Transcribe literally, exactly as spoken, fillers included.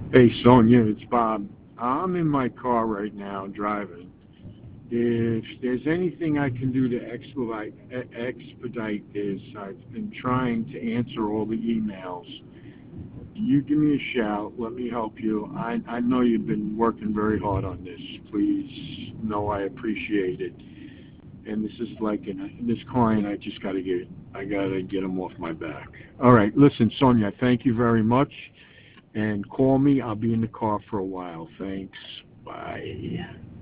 Hey, Sonia, it's Bob. I'm in my car right now driving. If there's anything I can do to expedite, e- expedite this, I've been trying to answer all the emails. You give me a shout. Let me help you. I, I know you've been working very hard on this. Please know I appreciate it. And this is like an, this client. I just got to get. I got to get him off my back. All right. Listen, Sonia. Thank you very much. And call me. I'll be in the car for a while. Thanks. Bye.